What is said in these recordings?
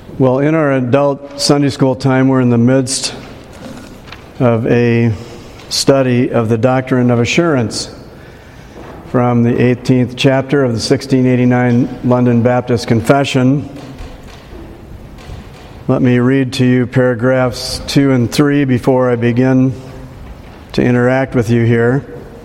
Well, in our adult Sunday school time, we're in the midst of a study of the doctrine of assurance from the 18th chapter of the 1689 London Baptist Confession. Let me read to you paragraphs 2 and 3 before I begin to interact with you here.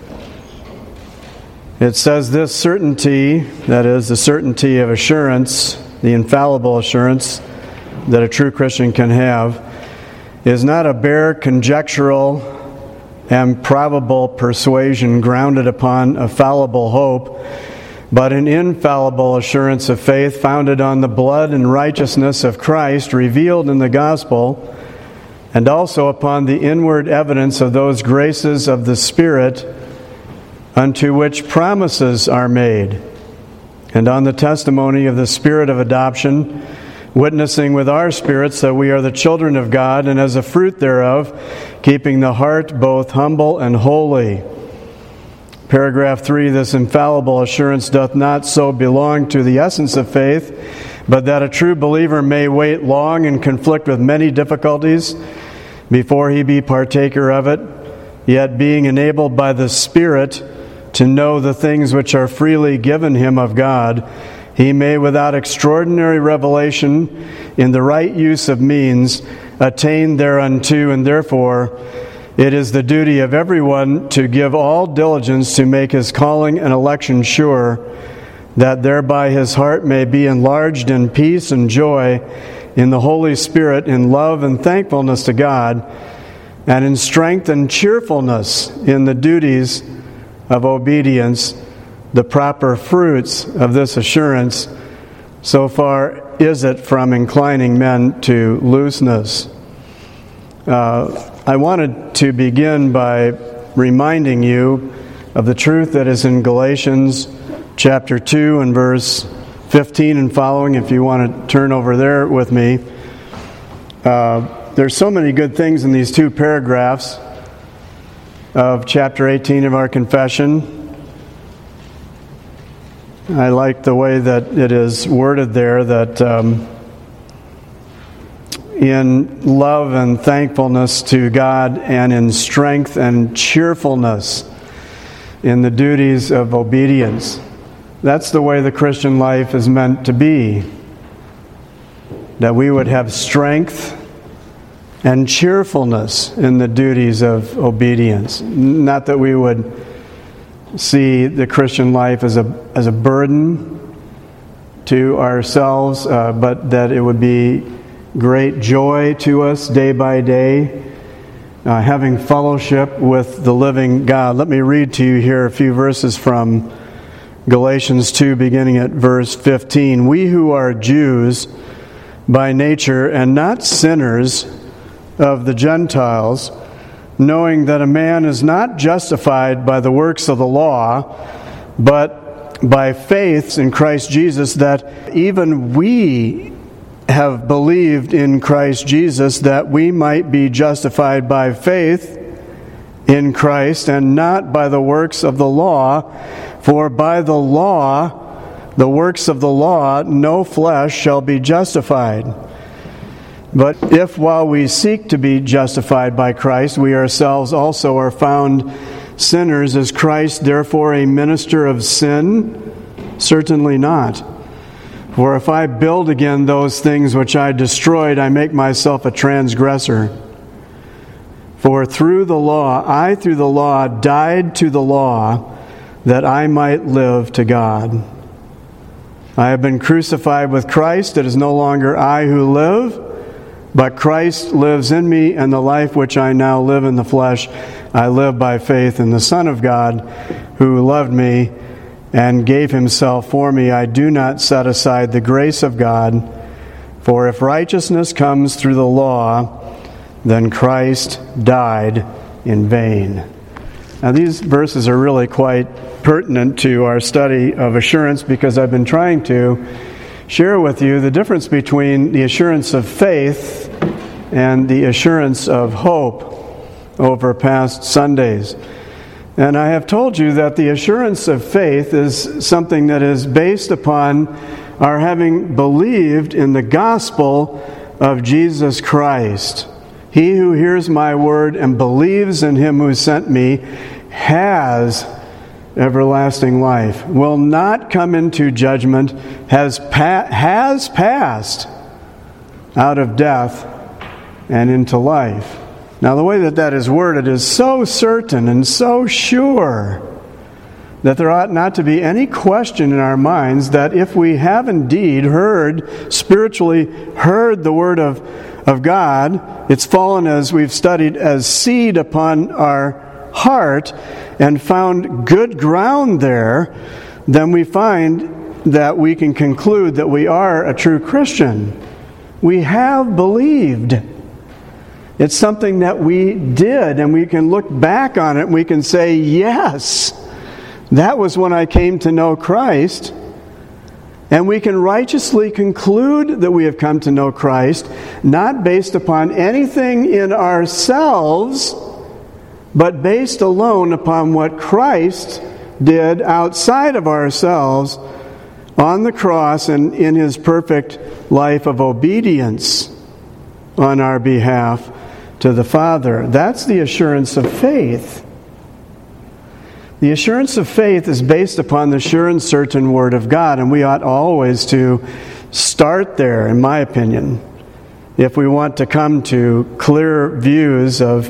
It says this certainty, that is, the certainty of assurance, the infallible assurance that a true Christian can have, is not a bare conjectural and probable persuasion grounded upon a fallible hope, but an infallible assurance of faith founded on the blood and righteousness of Christ revealed in the gospel, and also upon the inward evidence of those graces of the Spirit unto which promises are made, and on the testimony of the Spirit of adoption, witnessing with our spirits that we are the children of God, and as a fruit thereof, keeping the heart both humble and holy. Paragraph 3, this infallible assurance doth not so belong to the essence of faith, but that a true believer may wait long and conflict with many difficulties before he be partaker of it, yet being enabled by the Spirit to know the things which are freely given him of God, he may without extraordinary revelation in the right use of means attain thereunto, and therefore it is the duty of everyone to give all diligence to make his calling and election sure, that thereby his heart may be enlarged in peace and joy in the Holy Spirit, in love and thankfulness to God, and in strength and cheerfulness in the duties of obedience, the proper fruits of this assurance. So far is it from inclining men to looseness. I wanted to begin by reminding you of the truth that is in Galatians chapter 2 and verse 15 and following, if you want to turn over there with me. There's so many good things in these two paragraphs of chapter 18 of our confession. I like the way that it is worded there, that in love and thankfulness to God, and in strength and cheerfulness in the duties of obedience. That's the way the Christian life is meant to be. That we would have strength and cheerfulness in the duties of obedience. Not that we would see the Christian life as a burden to ourselves, but that it would be great joy to us day by day, having fellowship with the living God. Let me read to you here a few verses from Galatians 2, beginning at verse 15. We who are Jews by nature and not sinners of the Gentiles, knowing that a man is not justified by the works of the law, but by faith in Christ Jesus, that even we have believed in Christ Jesus, that we might be justified by faith in Christ, and not by the works of the law. For by the law, the works of the law, no flesh shall be justified. But if while we seek to be justified by Christ, we ourselves also are found sinners, is Christ therefore a minister of sin? Certainly not. For if I build again those things which I destroyed, I make myself a transgressor. For through the law died to the law, that I might live to God. I have been crucified with Christ. It is no longer I who live, but Christ lives in me, and the life which I now live in the flesh, I live by faith in the Son of God, who loved me and gave himself for me. I do not set aside the grace of God, for if righteousness comes through the law, then Christ died in vain. Now these verses are really quite pertinent to our study of assurance, because I've been trying to share with you the difference between the assurance of faith and the assurance of hope over past Sundays. And I have told you that the assurance of faith is something that is based upon our having believed in the gospel of Jesus Christ. He who hears my word and believes in him who sent me has everlasting life, will not come into judgment, has passed out of death and into life. Now, the way that is worded is so certain and so sure that there ought not to be any question in our minds that if we have indeed spiritually heard the word of God, it's fallen, as we've studied, as seed upon our heart and found good ground there, then we find that we can conclude that we are a true Christian. We have believed. It's something that we did, and we can look back on it and we can say, yes, that was when I came to know Christ. And we can righteously conclude that we have come to know Christ, not based upon anything in ourselves, but based alone upon what Christ did outside of ourselves on the cross and in his perfect life of obedience on our behalf to the Father. That's the assurance of faith. The assurance of faith is based upon the sure and certain Word of God, and we ought always to start there, in my opinion, if we want to come to clear views of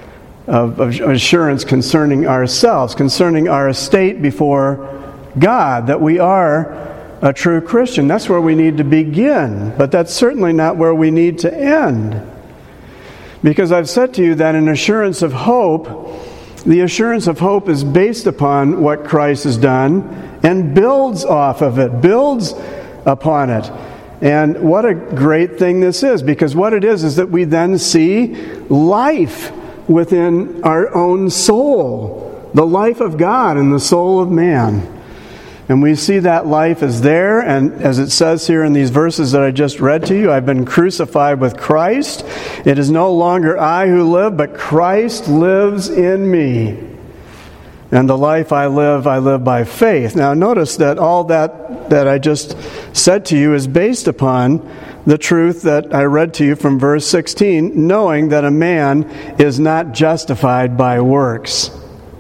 assurance concerning ourselves, concerning our estate before God, that we are a true Christian. That's where we need to begin, but that's certainly not where we need to end. Because I've said to you that an assurance of hope, the assurance of hope is based upon what Christ has done and builds off of it, builds upon it. And what a great thing this is, because what it is that we then see life within our own soul, the life of God in the soul of man. And we see that life is there, and as it says here in these verses that I just read to you, I've been crucified with Christ. It is no longer I who live, but Christ lives in me. And the life I live by faith. Now notice that all that I just said to you is based upon the truth that I read to you from verse 16, knowing that a man is not justified by works.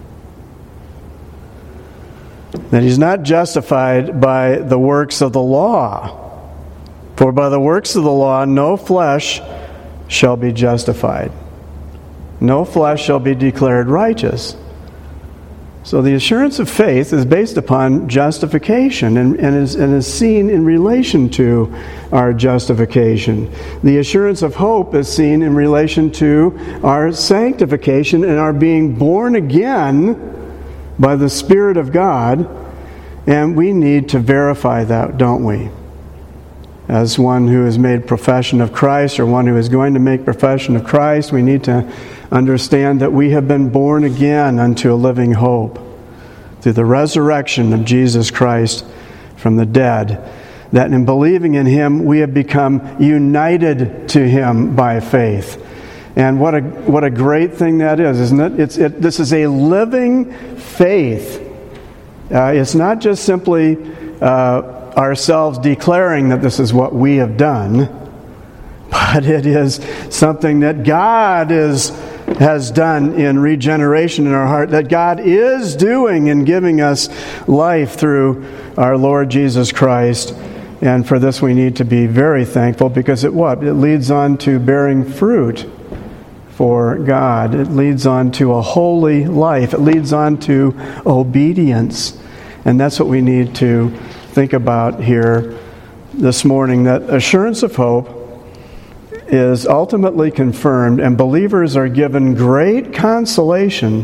That he's not justified by the works of the law. For by the works of the law no flesh shall be justified. No flesh shall be declared righteous. So the assurance of faith is based upon justification and is seen in relation to our justification. The assurance of hope is seen in relation to our sanctification and our being born again by the Spirit of God, and we need to verify that, don't we? As one who has made profession of Christ, or one who is going to make profession of Christ, we need to understand that we have been born again unto a living hope through the resurrection of Jesus Christ from the dead, that in believing in Him we have become united to Him by faith. And what a great thing that is, isn't it? This is a living faith. It's not just simply ourselves declaring that this is what we have done, but it is something that God has done in regeneration in our heart, that God is doing in giving us life through our Lord Jesus Christ. And for this we need to be very thankful, because it leads on to bearing fruit for God. It leads on to a holy life. It leads on to obedience. And that's what we need to think about here this morning, that assurance of hope is ultimately confirmed, and believers are given great consolation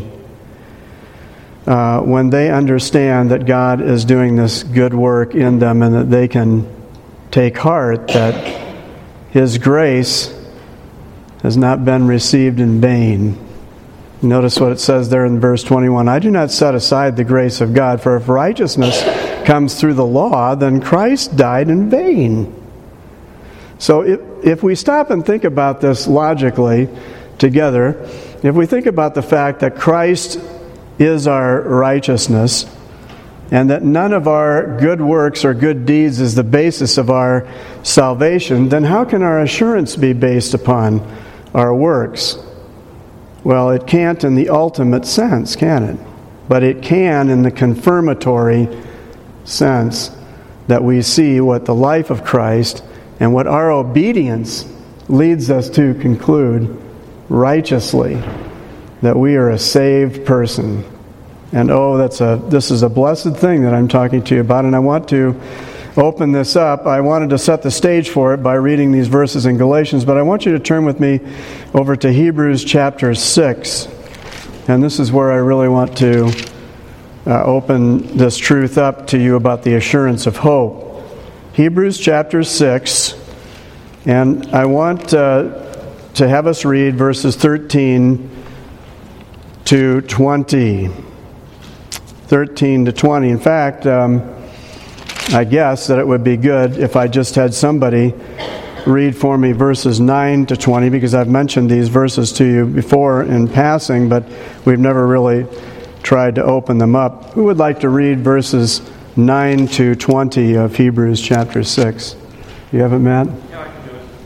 when they understand that God is doing this good work in them, and that they can take heart that His grace has not been received in vain. Notice what it says there in verse 21. I do not set aside the grace of God, for if righteousness comes through the law, then Christ died in vain. So if we stop and think about this logically together, if we think about the fact that Christ is our righteousness, and that none of our good works or good deeds is the basis of our salvation, then how can our assurance be based upon our works? Well, it can't in the ultimate sense, can it? But it can in the confirmatory sense that we see what the life of Christ and what our obedience leads us to conclude righteously, that we are a saved person. And this is a blessed thing that I'm talking to you about, and I want to open this up. I wanted to set the stage for it by reading these verses in Galatians, but I want you to turn with me over to Hebrews chapter 6. And this is where I really want to open this truth up to you about the assurance of hope. Hebrews chapter 6, and I want to have us read verses 13 to 20. 13 to 20. In fact, I guess that it would be good if I just had somebody read for me verses 9 to 20, because I've mentioned these verses to you before in passing, but we've never really tried to open them up. Who would like to read verses 9 to 20 of Hebrews chapter 6? You have it, Matt? Yeah, I can do it.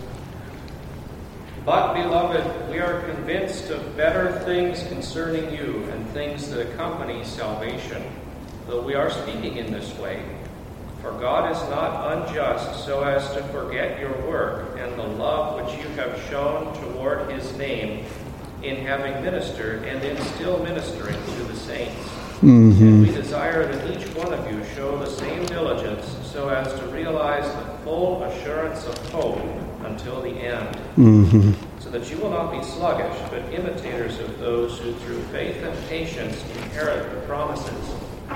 But, beloved, we are convinced of better things concerning you and things that accompany salvation, though we are speaking in this way. For God is not unjust so as to forget your work and the love which you have shown toward his name in having ministered and in still ministering to the saints. Mm-hmm. And we desire that each one of you show the same diligence so as to realize the full assurance of hope until the end. Mm-hmm. So that you will not be sluggish, but imitators of those who through faith and patience inherit the promises.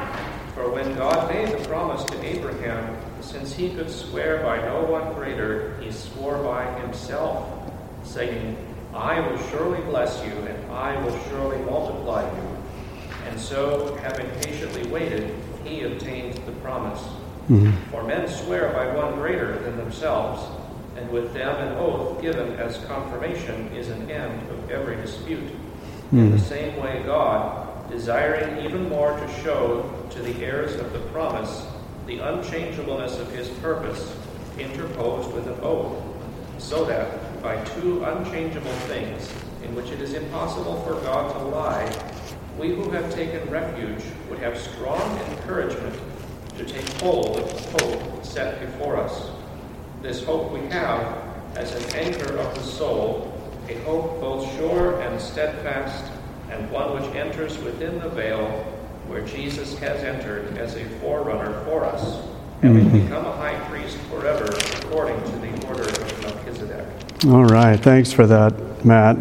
For when God made the promise to Abraham, since he could swear by no one greater, he swore by himself, saying, I will surely bless you, and I will surely multiply you. And so, having patiently waited, he obtained the promise. Mm-hmm. For men swear by one greater than themselves, and with them an oath given as confirmation is an end of every dispute. Mm-hmm. In the same way God, desiring even more to show to the heirs of the promise the unchangeableness of his purpose, interposed with an oath, so that by two unchangeable things, in which it is impossible for God to lie, we who have taken refuge would have strong encouragement to take hold of the hope set before us. This hope we have as an anchor of the soul, a hope both sure and steadfast, and one which enters within the veil where Jesus has entered as a forerunner for us, having become a high priest forever according to the order of Melchizedek. All right, thanks for that, Matt.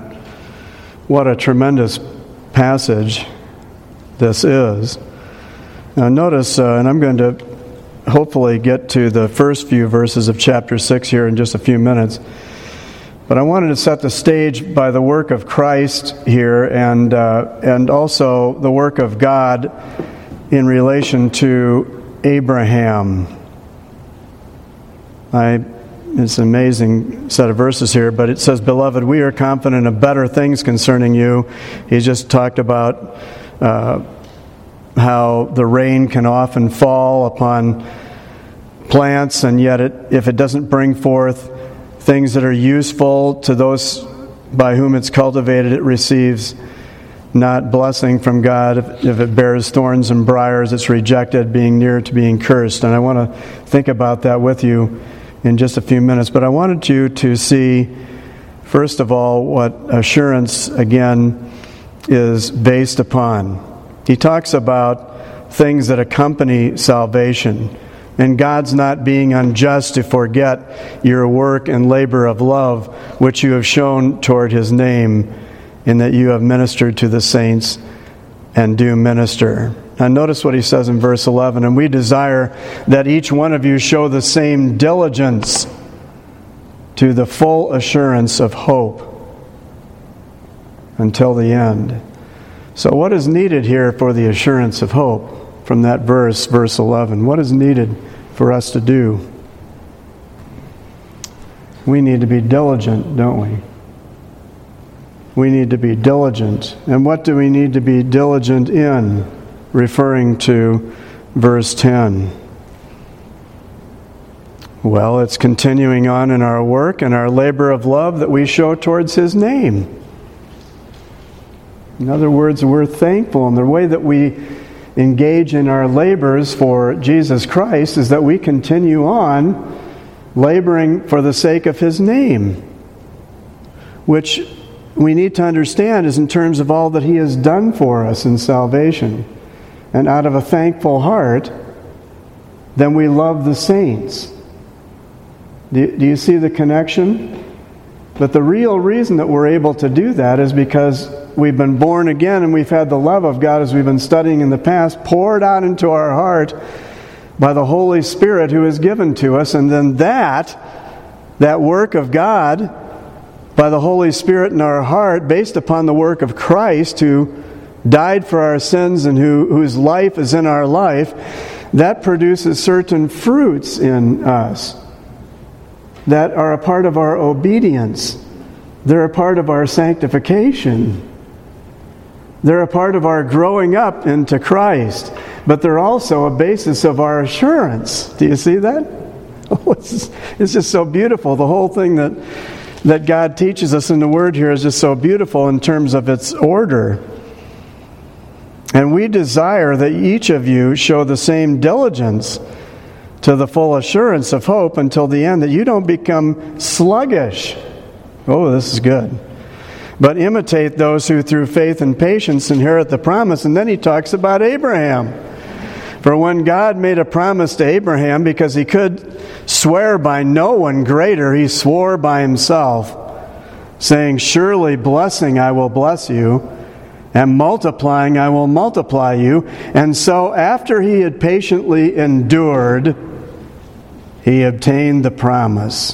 What a tremendous passage this is. Now notice, and I'm going to hopefully get to the first few verses of chapter 6 here in just a few minutes. But I wanted to set the stage by the work of Christ here and also the work of God in relation to Abraham. It's an amazing set of verses here, but it says, Beloved, we are confident of better things concerning you. He just talked about how the rain can often fall upon plants, and yet if it doesn't bring forth things that are useful to those by whom it's cultivated, it receives not blessing from God. If it bears thorns and briars, it's rejected, being near to being cursed. And I want to think about that with you in just a few minutes. But I wanted you to see, first of all, what assurance, again, is based upon. He talks about things that accompany salvation. And God's not being unjust to forget your work and labor of love, which you have shown toward his name, in that you have ministered to the saints and do minister. Now notice what he says in verse 11, and we desire that each one of you show the same diligence to the full assurance of hope until the end. So what is needed here for the assurance of hope? From that verse 11. What is needed for us to do? We need to be diligent, don't we? We need to be diligent. And what do we need to be diligent in? Referring to verse 10. Well, it's continuing on in our work and our labor of love that we show towards His name. In other words, we're thankful, and the way that we engage in our labors for Jesus Christ is that we continue on laboring for the sake of His name, which we need to understand is in terms of all that He has done for us in salvation. And out of a thankful heart, then we love the saints. Do you see the connection? But the real reason that we're able to do that is because we've been born again and we've had the love of God, as we've been studying in the past, poured out into our heart by the Holy Spirit who is given to us. And then that work of God by the Holy Spirit in our heart, based upon the work of Christ who died for our sins and whose life is in our life, that produces certain fruits in us that are a part of our obedience. They're a part of our sanctification. They're a part of our growing up into Christ. But they're also a basis of our assurance. Do you see that? It's just so beautiful. The whole thing that God teaches us in the Word here is just so beautiful in terms of its order. And we desire that each of you show the same diligence to the full assurance of hope until the end, that you don't become sluggish. Oh, this is good. But imitate those who through faith and patience inherit the promise. And then he talks about Abraham. For when God made a promise to Abraham, because he could swear by no one greater, he swore by himself, saying, surely blessing I will bless you, and multiplying I will multiply you. And so after he had patiently endured, he obtained the promise.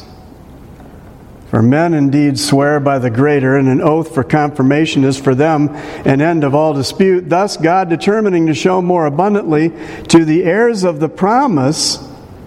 For men indeed swear by the greater, and an oath for confirmation is for them an end of all dispute. Thus God, determining to show more abundantly to the heirs of the promise,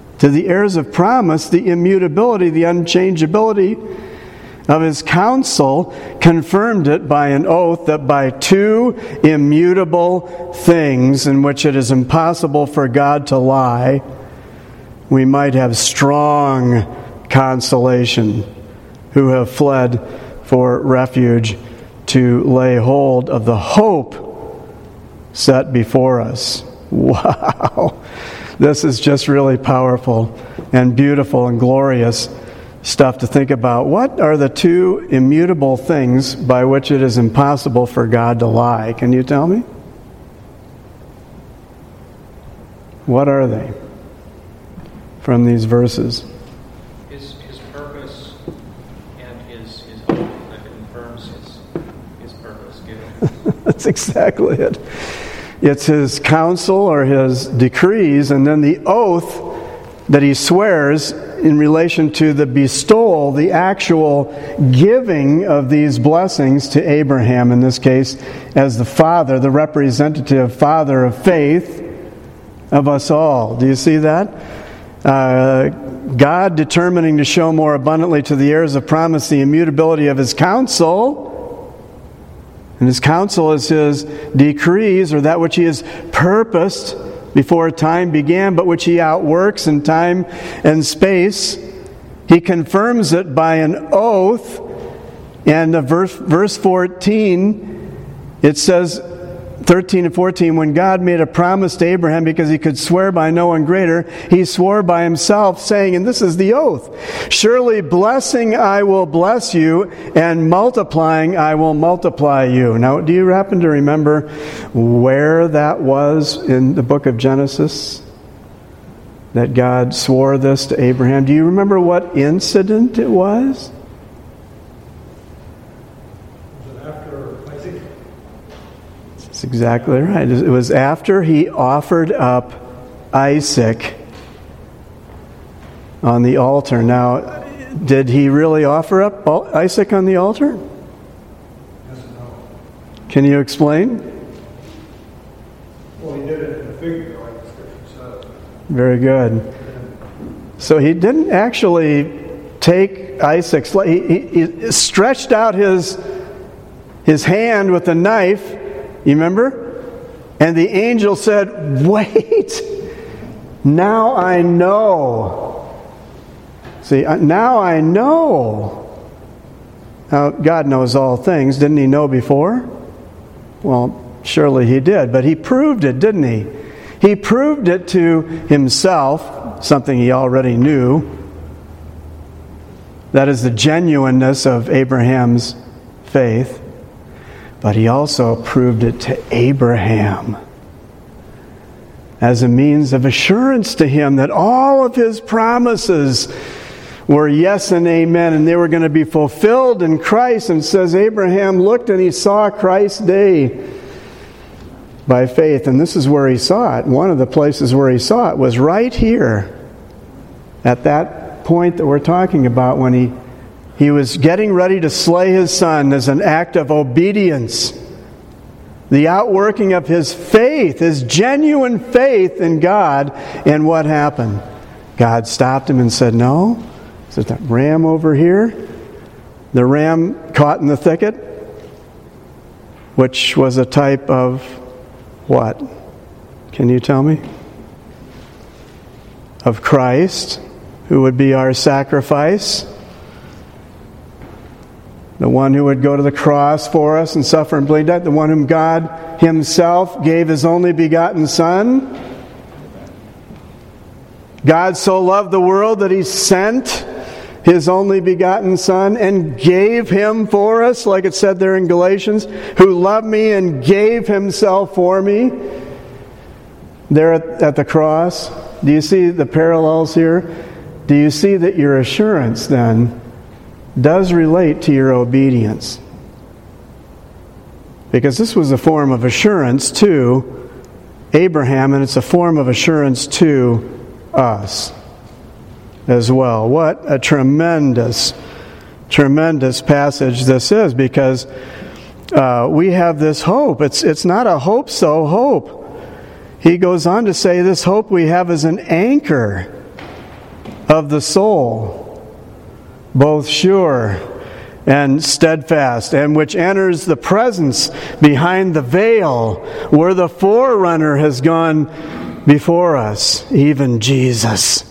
the immutability, the unchangeability of His counsel, confirmed it by an oath, that by two immutable things in which it is impossible for God to lie, we might have strong consolation, who have fled for refuge to lay hold of the hope set before us. Wow! This is just really powerful and beautiful and glorious stuff to think about. What are the two immutable things by which it is impossible for God to lie? Can you tell me? What are they from these verses? His purpose and his oath that confirms his purpose given. That's exactly it. It's His counsel or His decrees, and then the oath that He swears in relation to the bestowal, the actual giving of these blessings to Abraham, in this case, as the father, the representative father of faith of us all. Do you see that? God determining to show more abundantly to the heirs of promise the immutability of His counsel. And His counsel is His decrees, or that which He has purposed before time began, but which He outworks in time and space. He confirms it by an oath. And verse 14, it says, 13 and 14, when God made a promise to Abraham, because He could swear by no one greater, He swore by Himself, saying, and this is the oath, surely blessing I will bless you, and multiplying I will multiply you. Now, do you happen to remember where that was in the book of Genesis? That God swore this to Abraham. Do you remember what incident it was? That's exactly right. It was after he offered up Isaac on the altar. Now, did he really offer up Isaac on the altar? Yes and no. Can you explain? Well, he did it in a figure, like the scripture says. Very good. So he didn't actually take Isaac's... He stretched out his hand with a knife. You remember? And the angel said, wait, Now I know. See, now I know. Now, God knows all things. Didn't He know before? Well, surely He did. But He proved it, didn't He? He proved it to Himself, something He already knew. That is the genuineness of Abraham's faith. But He also proved it to Abraham as a means of assurance to him that all of his promises were yes and amen, and they were going to be fulfilled in Christ. And says Abraham looked and he saw Christ's day by faith. And this is where he saw it. One of the places where he saw it was right here at that point that we're talking about, when he was getting ready to slay his son as an act of obedience. The outworking of his faith, his genuine faith in God. And what happened? God stopped him and said, no. There's that ram over here. The ram caught in the thicket, which was a type of what? Can you tell me? Of Christ, who would be our sacrifice. The one who would go to the cross for us and suffer and bleed death. The one whom God Himself gave His only begotten Son. God so loved the world that He sent His only begotten Son and gave Him for us, like it said there in Galatians, who loved me and gave Himself for me. There at the cross. Do you see the parallels here? Do you see that your assurance then does relate to your obedience? Because this was a form of assurance to Abraham, and it's a form of assurance to us as well. What a tremendous, tremendous passage this is, because we have this hope. It's not a hope-so hope. He goes on to say this hope we have is an anchor of the soul, both sure and steadfast, and which enters the presence behind the veil, where the forerunner has gone before us, even Jesus.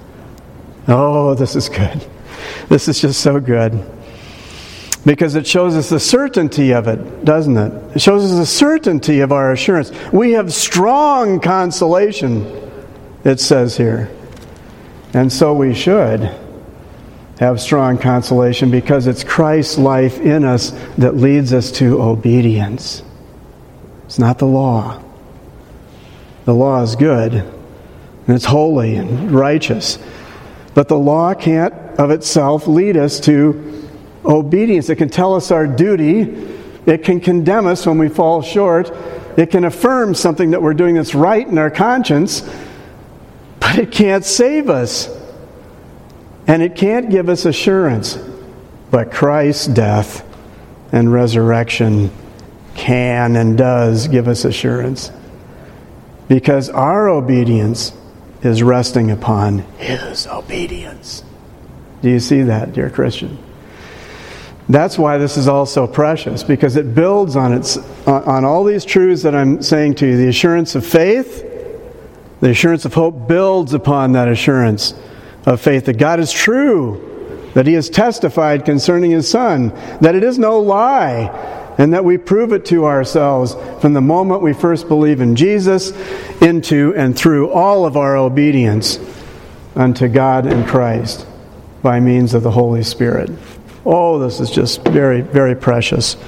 Oh, this is good. This is just so good. Because it shows us the certainty of it, doesn't it? It shows us the certainty of our assurance. We have strong consolation, it says here. And so we should have strong consolation, because it's Christ's life in us that leads us to obedience. It's not the law. The law is good, and it's holy and righteous. But the law can't of itself lead us to obedience. It can tell us our duty. It can condemn us when we fall short. It can affirm something that we're doing that's right in our conscience, but it can't save us. And it can't give us assurance. But Christ's death and resurrection can and does give us assurance. Because our obedience is resting upon His obedience. Do you see that, dear Christian? That's why this is all so precious, because it builds on all these truths that I'm saying to you. The assurance of faith, the assurance of hope builds upon that assurance of faith that God is true, that He has testified concerning His Son, that it is no lie, and that we prove it to ourselves from the moment we first believe in Jesus into and through all of our obedience unto God and Christ by means of the Holy Spirit. Oh, this is just very, very precious.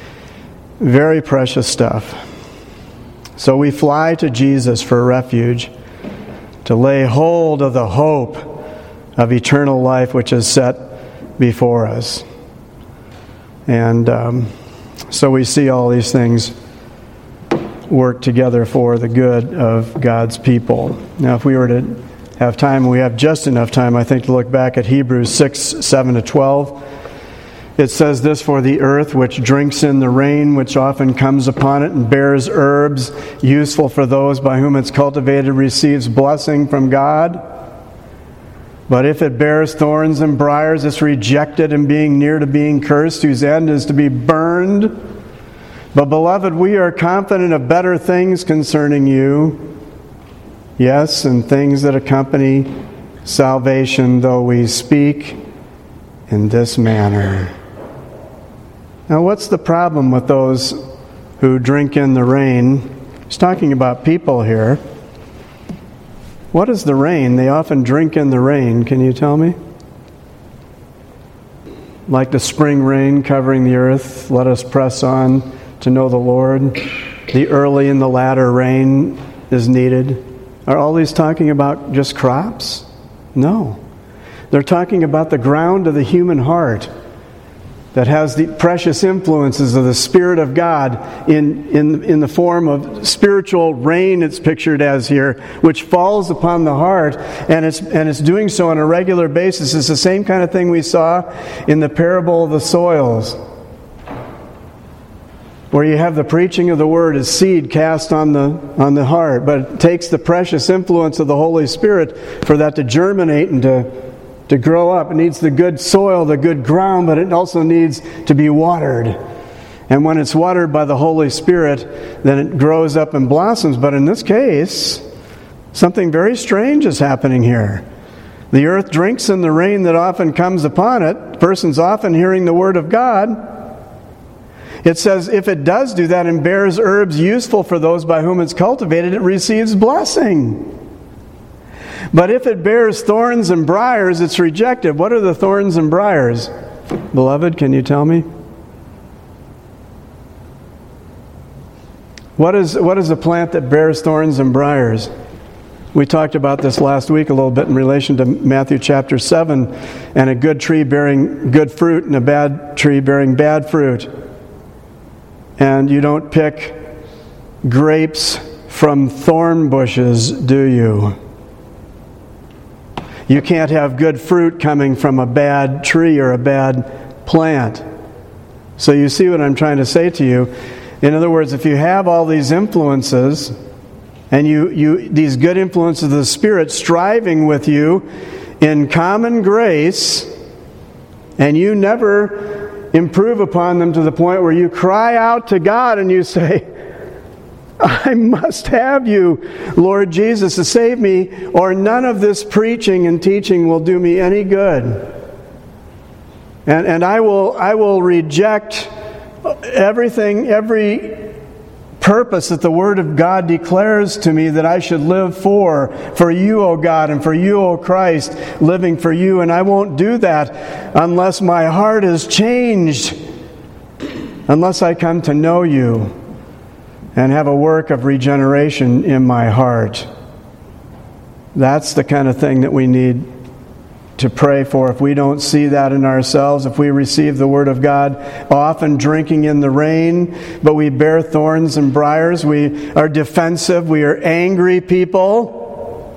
Very precious stuff. So we fly to Jesus for refuge, to lay hold of the hope of eternal life which is set before us. And so we see all these things work together for the good of God's people. Now, if we were to have time, we have just enough time, I think, to look back at Hebrews 6, 7-12. It says this, for the earth which drinks in the rain which often comes upon it and bears herbs useful for those by whom it's cultivated receives blessing from God. But if it bears thorns and briars, it's rejected and being near to being cursed, whose end is to be burned. But beloved, we are confident of better things concerning you. Yes, and things that accompany salvation, though we speak in this manner. Now, what's the problem with those who drink in the rain? He's talking about people here. What is the rain? They often drink in the rain. Can you tell me? Like the spring rain covering the earth, let us press on to know the Lord. The early and the latter rain is needed. Are all these talking about just crops? No. They're talking about the ground of the human heart that has the precious influences of the Spirit of God in the form of spiritual rain, it's pictured as here, which falls upon the heart, and it's doing so on a regular basis. It's the same kind of thing we saw in the parable of the soils, where you have the preaching of the Word as seed cast on the heart, but it takes the precious influence of the Holy Spirit for that to germinate and to grow up. It needs the good soil, the good ground, but it also needs to be watered. And when it's watered by the Holy Spirit, then it grows up and blossoms. But in this case, something very strange is happening here. The earth drinks in the rain that often comes upon it. The person's often hearing the Word of God. It says if it does do that and bears herbs useful for those by whom it's cultivated, it receives blessing. But if it bears thorns and briars, it's rejected. What are the thorns and briars? Beloved, can you tell me? What is a plant that bears thorns and briars? We talked about this last week a little bit in relation to Matthew chapter 7, and a good tree bearing good fruit and a bad tree bearing bad fruit. And you don't pick grapes from thorn bushes, do you? You can't have good fruit coming from a bad tree or a bad plant. So you see what I'm trying to say to you. In other words, if you have all these influences, and these good influences of the Spirit striving with you in common grace, and you never improve upon them to the point where you cry out to God and you say, I must have you, Lord Jesus, to save me, or none of this preaching and teaching will do me any good. And I will reject everything, every purpose that the Word of God declares to me that I should live for you, O God, and for you, O Christ, living for you. And I won't do that unless my heart is changed, unless I come to know you and have a work of regeneration in my heart. That's the kind of thing that we need to pray for. If we don't see that in ourselves, if we receive the Word of God, often drinking in the rain, but we bear thorns and briars, we are defensive, we are angry people.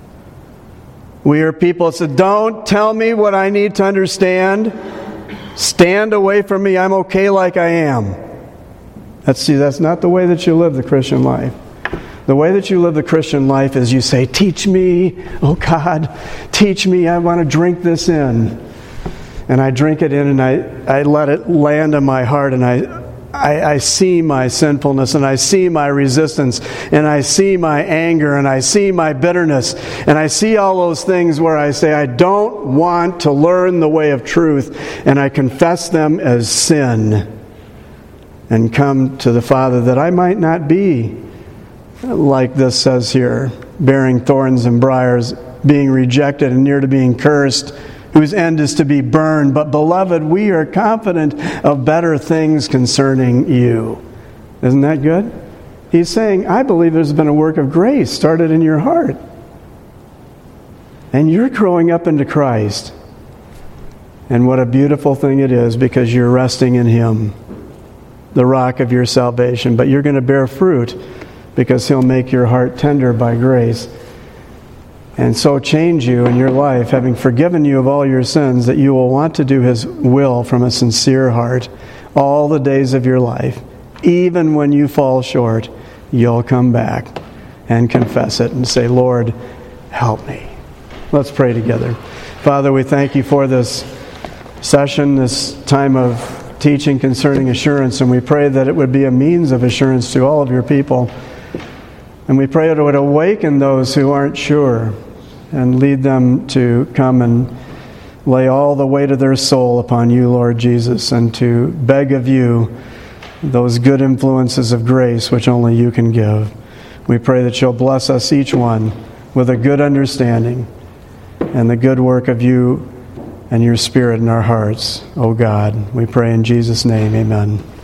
We are people that say, don't tell me what I need to understand. Stand away from me, I'm okay like I am. That's not the way that you live the Christian life. The way that you live the Christian life is you say, teach me, oh God, teach me, I want to drink this in. And I drink it in and I let it land in my heart, and I see my sinfulness, and I see my resistance, and I see my anger, and I see my bitterness, and I see all those things where I say, I don't want to learn the way of truth, and I confess them as sin. And come to the Father that I might not be like this says here, bearing thorns and briars, being rejected and near to being cursed, whose end is to be burned. But beloved, we are confident of better things concerning you. Isn't that good? He's saying, I believe there's been a work of grace started in your heart. And you're growing up into Christ. And what a beautiful thing it is, because you're resting in Him, the rock of your salvation. But you're going to bear fruit because He'll make your heart tender by grace, and so change you in your life, having forgiven you of all your sins, that you will want to do His will from a sincere heart all the days of your life. Even when you fall short, you'll come back and confess it and say, Lord, help me. Let's pray together. Father, we thank you for this session, this time of teaching concerning assurance, and we pray that it would be a means of assurance to all of your people. And we pray it would awaken those who aren't sure and lead them to come and lay all the weight of their soul upon you, Lord Jesus, and to beg of you those good influences of grace which only you can give. We pray that you'll bless us each one with a good understanding and the good work of you and your Spirit in our hearts, O God. We pray in Jesus' name, amen.